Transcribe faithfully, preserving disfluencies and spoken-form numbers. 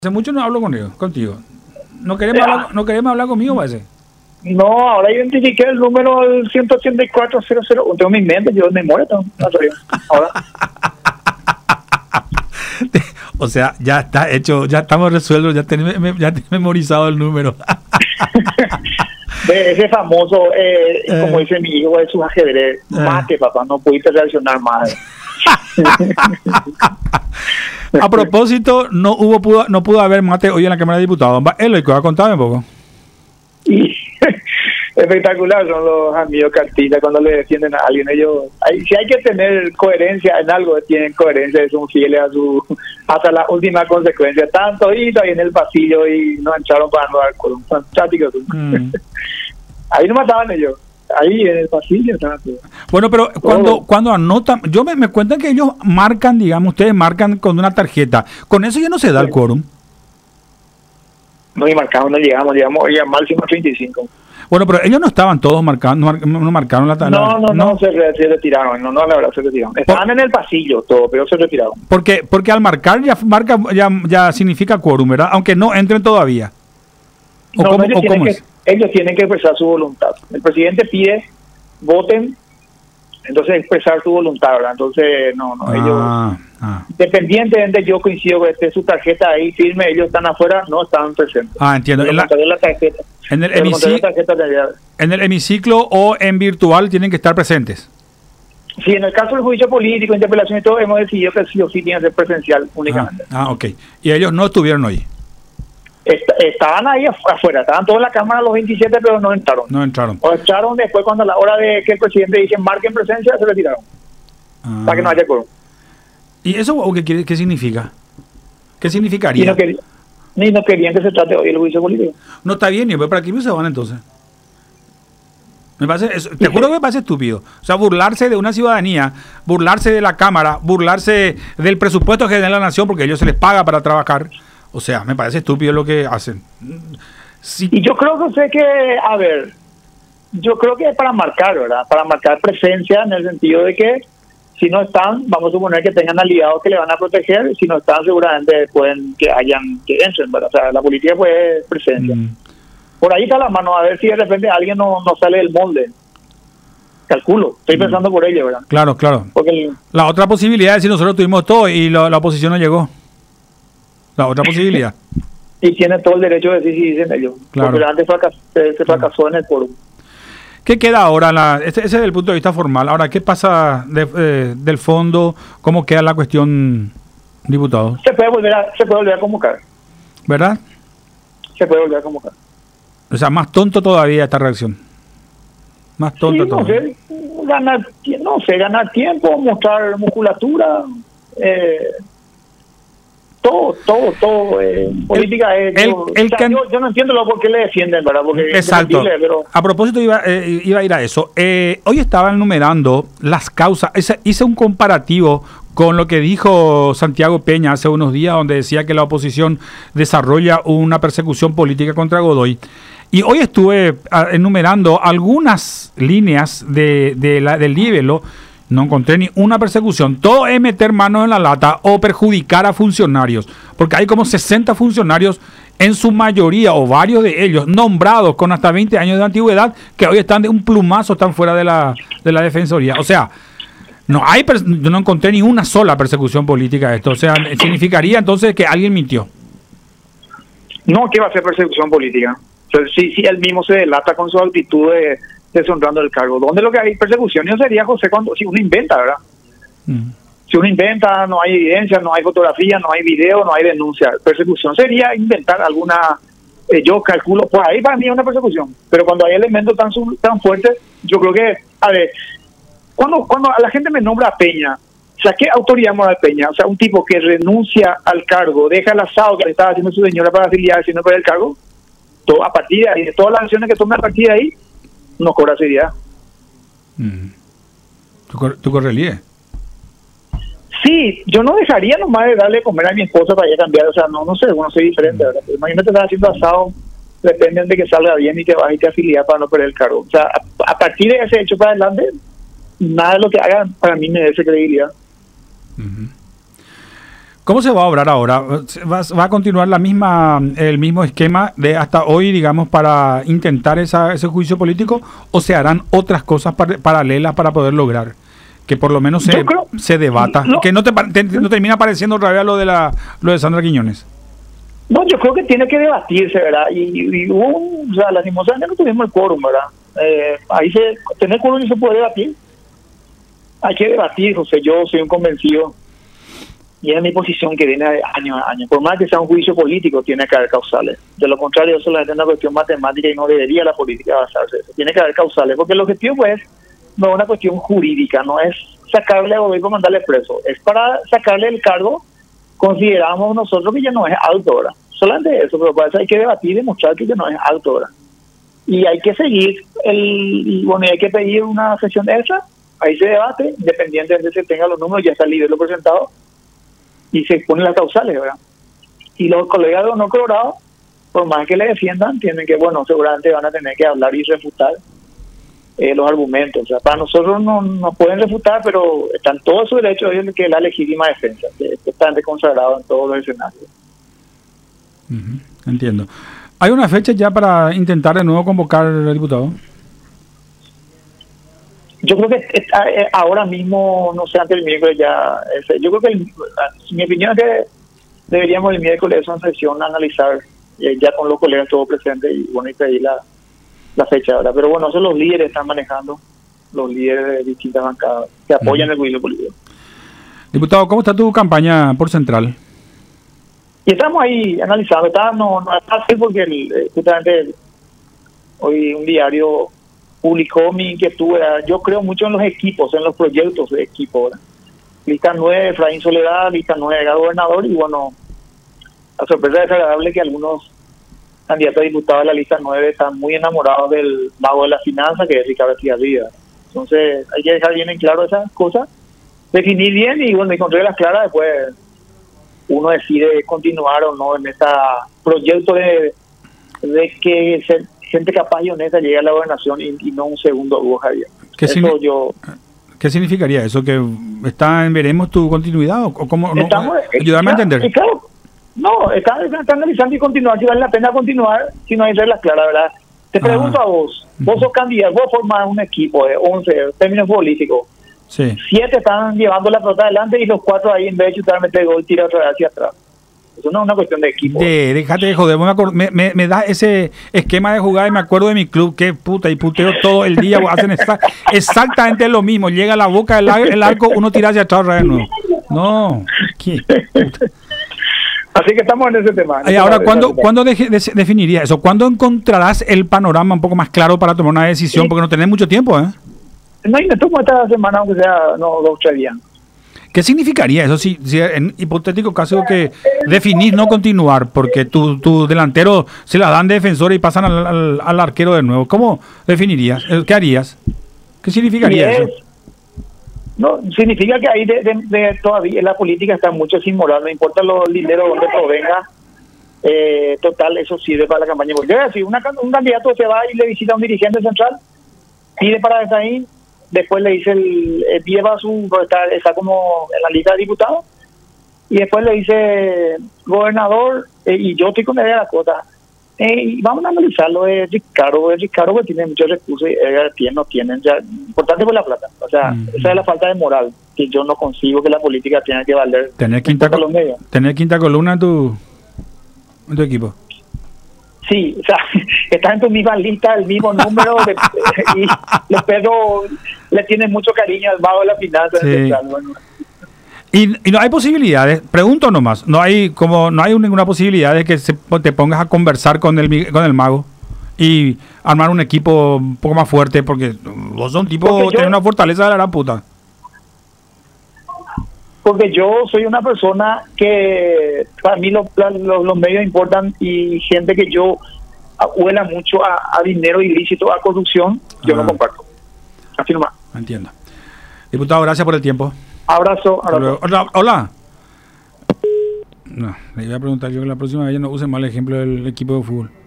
Hace mucho no hablo contigo, contigo. ¿No queremos, hablar, ¿No queremos hablar conmigo, parece? No, ahora identifiqué el número del ciento ochenta y cuatro cero cero. Tengo mi mente, yo de memoria tengo. Ahora. O sea, ya está hecho, ya estamos resueltos, ya tenés, ya tenés memorizado el número. De ese famoso, eh, eh, como dice mi hijo, de sus ajedrez. Eh. Mate, papá, no pudiste reaccionar más. A propósito, no hubo pudo, no pudo haber mate hoy en la Cámara de Diputados. Eloy, contame un poco. Y espectacular son los amigos cartistas cuando le defienden a alguien. Ellos, hay, si hay que tener coherencia en algo, tienen coherencia, son fieles a su hasta la última consecuencia. Tanto y ahí en el pasillo y no echaron para no dar cuero. Fantásticos. Mm. Ahí no mataban ellos. Ahí en el pasillo estaban todos. Bueno, pero cuando oh. cuando anotan, yo me, me cuentan que ellos marcan, digamos, ustedes marcan con una tarjeta. Con eso ya no se da sí. el quórum. No, y marcamos, no llegamos, llegamos ya máximo treinta y cinco. Bueno, pero ellos no estaban todos marcando, no, no marcaron la tabla. No, no, no, no se, re, se retiraron, no, no, la verdad se retiraron. Estaban Por, en el pasillo todo, pero se retiraron. Porque porque al marcar ya marca ya, ya significa quórum, ¿verdad? Aunque no entren todavía. ¿O no, cómo, ellos, o tienen cómo que, ellos tienen que expresar su voluntad. El presidente pide, voten, entonces expresar su voluntad, ¿verdad? Entonces, no, no, ah, ellos... Ah. Independientemente, yo coincido con este, su tarjeta ahí firme, ellos están afuera, no están presentes. Ah, entiendo. En, la, la tarjeta, en, el hemiciclo, la tarjeta en el hemiciclo o en virtual tienen que estar presentes. Sí, en el caso del juicio político, interpelación y todo, hemos decidido que sí o sí tiene que ser presencial únicamente. Ah, ah, ok. Y ellos no estuvieron hoy. Est estaban ahí afuera, estaban todos en la Cámara los veintisiete, pero no entraron. No entraron. O entraron después cuando a la hora de que el presidente dice marquen presencia, se retiraron. Ah. Para que no haya quórum. ¿Y eso qué, qué significa? ¿Qué significaría? Y no, querían, ni no querían que se trate hoy el juicio político. No está bien, pero ¿para qué se van entonces? Me parece, eso, te juro que me parece estúpido. O sea, burlarse de una ciudadanía, burlarse de la Cámara, burlarse del presupuesto que da la nación, porque a ellos se les paga para trabajar. O sea, me parece estúpido lo que hacen. Sí. Y yo creo que sé que, a ver, yo creo que es para marcar, ¿verdad? Para marcar presencia en el sentido de que si no están, vamos a suponer que tengan aliados que le van a proteger, si no están seguramente pueden que hayan, que entren, ¿verdad? O sea, la política pues presencia. Mm. Por ahí está la mano, a ver si de repente alguien no, no sale del molde. Calculo, estoy pensando mm. por ello, ¿verdad? Claro, claro. Porque el, la otra posibilidad es si nosotros tuvimos todo y lo, la oposición no llegó. La otra posibilidad. Y tienen todo el derecho de decir si dicen ellos. Claro. Porque antes fracasó, se, se fracasó claro. en el quórum. ¿Qué queda ahora? La, ese, ese es el punto de vista formal. Ahora, ¿qué pasa de, eh, del fondo? ¿Cómo queda la cuestión, diputado? Se puede volver a, se puede volver a convocar. ¿Verdad? Se puede volver a convocar. O sea, más tonto todavía esta reacción. Más tonto sí, no todavía. Sé, ganar, no sé, ganar tiempo, mostrar musculatura, eh, todo, todo, todo. Eh, política es... El, todo, el o sea, can... yo, yo no entiendo lo por qué le defienden, ¿verdad? Porque exacto. Pero... A propósito, iba, eh, iba a ir a eso. Eh, hoy estaban enumerando las causas. Hice, hice un comparativo con lo que dijo Santiago Peña hace unos días, donde decía que la oposición desarrolla una persecución política contra Godoy. Y hoy estuve enumerando algunas líneas de, de la, del libelo. No encontré ni una persecución. Todo es meter manos en la lata o perjudicar a funcionarios. Porque hay como sesenta funcionarios, en su mayoría, o varios de ellos, nombrados con hasta veinte años de antigüedad, que hoy están de un plumazo, están fuera de la, de la Defensoría. O sea, no hay yo no encontré ni una sola persecución política de esto. O sea, significaría entonces que alguien mintió. No, ¿qué va a ser persecución política? Entonces, si, si él mismo se delata con su actitud de... deshonrando el cargo. ¿Dónde lo que hay persecución? Yo sería, José, cuando si uno inventa, ¿verdad? Mm. Si uno inventa, no hay evidencia, no hay fotografía, no hay video, no hay denuncia. Persecución sería inventar alguna, eh, yo calculo, pues ahí para mí es una persecución. Pero cuando hay elementos tan tan fuertes, yo creo que, a ver, cuando cuando a la gente me nombra a Peña, o sea, ¿qué autoridad moral Peña? O sea, un tipo que renuncia al cargo, deja el asado que le estaba haciendo su señora para afiliarse y no para el cargo, todo a partir de ahí, de todas las acciones que tome a partir de ahí, no cobra seriedad. Mm. ¿Tú, tú correrías? Sí, yo no dejaría nomás de darle comer a mi esposa para ya cambiar, o sea, no no sé, uno soy diferente, ¿verdad? Pero imagínate estar haciendo asado, dependen de que salga bien y que vas y te afilias para no perder el cargo. O sea, a, a partir de ese hecho para adelante, nada de lo que hagan para mí merece credibilidad. Uh-huh. ¿Cómo se va a obrar ahora? ¿Va, va a continuar la misma, el mismo esquema de hasta hoy, digamos, para intentar esa, ese juicio político? ¿O se harán otras cosas par paralelas para poder lograr que por lo menos se, creo, se debata? No, que no te, te, no termina apareciendo otra vez lo de, la, lo de Sandra Quiñones. No, yo creo que tiene que debatirse, ¿verdad? Y, y hubo, o sea, lastimosamente no tuvimos el quórum, ¿verdad? Eh, ahí se, tener quórum y se puede debatir. Hay que debatir, José. Yo soy un convencido. Y es mi posición que viene de año a año. Por más que sea un juicio político, tiene que haber causales. De lo contrario, eso es una cuestión matemática y no debería la política basarse en eso. Tiene que haber causales, porque el objetivo, pues, no es una cuestión jurídica, no es sacarle a gobierno y mandarle preso. Es para sacarle el cargo, consideramos nosotros que ya no es alto, ¿verdad? Solamente eso, pero para eso hay que debatir y demostrar que ya no es alto, ¿verdad? Y hay que seguir, el y bueno, hay que pedir una sesión extra, ahí se debate, independiente de que se tengan los números, ya está libre lo presentado, y se exponen las causales, ¿verdad? Y los colegas de los no colorados, por más que le defiendan, tienen que, bueno, seguramente van a tener que hablar y refutar eh, los argumentos. O sea, para nosotros no nos pueden refutar, pero están todos sus derechos de que es la legítima defensa, que están consagrado en todos los escenarios. Uh-huh. Entiendo. ¿Hay una fecha ya para intentar de nuevo convocar al diputado? Yo creo que está, eh, ahora mismo, no sé, antes del miércoles ya, ese, yo creo que el, mi opinión es que deberíamos el miércoles esa sesión analizar eh, ya con los colegas todos presentes y bueno, y pedir la, la fecha ahora. Pero bueno, eso los líderes están manejando, los líderes de distintas bancadas que apoyan uh-huh. el gobierno político. Diputado, ¿cómo está tu campaña por Central? Y estamos ahí analizando, está, no, no es fácil porque el, justamente hoy un diario publicó mi inquietud. Yo creo mucho en los equipos, en los proyectos de equipo. ¿verdad? Lista nueve, Efraín Soledad, lista nueve, era gobernador, y bueno, la sorpresa desagradable que algunos candidatos a diputados de la lista nueve están muy enamorados del mago de la finanza, que es Ricardo Estigarribia. Entonces, hay que dejar bien en claro esas cosas, definir bien, y bueno, y con reglas claras, después uno decide continuar o no en ese proyecto de, de que se gente capaz y honesta llega a la gobernación y, y no un segundo Hugo Javier. ¿Qué, eso yo, ¿Qué significaría eso? ¿Que está en veremos tu continuidad? ¿O cómo? No, estamos, ayúdame está, a entender. Claro, no, está, está analizando y continuar. Si vale la pena continuar, si no hay reglas claras, ¿verdad? Te pregunto ah. a vos, vos sos candidato, vos formás un equipo de once términos políticos. Sí. Siete están llevando la pelota adelante y los cuatro ahí en vez de chutar, meter gol, tira otra vez hacia atrás. Eso no es una cuestión de equipo. De, déjate de joder, me, me, me da ese esquema de jugada y me acuerdo de mi club, que puta, y puteo todo el día, hacen exa exactamente lo mismo, llega a la boca del ar el arco, uno tira hacia atrás de nuevo. No, ¿qué? Así que estamos en ese tema. Y ahora, ¿cuándo, ¿cuándo de, de, definirías eso? ¿Cuándo encontrarás el panorama un poco más claro para tomar una decisión? Sí. Porque no tenés mucho tiempo, ¿eh? No, y me tomo esta semana, aunque sea no, dos o tres días. ¿Qué significaría eso si, si en hipotético caso que definís no continuar porque tu, tu delantero se la dan de defensor y pasan al, al, al arquero de nuevo? ¿Cómo definirías? ¿Qué harías? ¿Qué significaría eso? No, significa que ahí de, de, de todavía la política está mucho sin moral, no importa los dineros donde provenga, eh, total, eso sirve para la campaña. Porque si una, un candidato se va y le visita a un dirigente central, pide para estar ahí, después le dice, el, el lleva su, está, está como en la lista de diputados, y después le dice, gobernador, eh, y yo estoy con la idea de la cuota, eh, y vamos a analizarlo de Ricardo, de Ricardo que tiene muchos recursos, y Edgar tiene, no tienen, ya, importante por la plata, o sea, mm-hmm. esa es la falta de moral, que yo no consigo que la política tenga que valer. Tener quinta, col los medios. Tener quinta columna en tu, en tu equipo. Sí, o sea, está en tu misma lista, el mismo número, de, y los perros le tienen mucho cariño al mago de la finanza. Sí. Bueno. Y, y no hay posibilidades, pregunto nomás, no hay como no hay ninguna posibilidad de que se, te pongas a conversar con el con el mago y armar un equipo un poco más fuerte, porque vos son tipo, tenés una fortaleza de la gran puta. Porque yo soy una persona que para mí los, los, los medios importan, y gente que yo huela mucho a, a dinero ilícito, a corrupción, yo ah. no comparto. Así nomás. Entiendo. Diputado, gracias por el tiempo. Abrazo. abrazo. Hola. Hola. No, le iba a preguntar yo que la próxima vez no use mal el ejemplo del equipo de fútbol.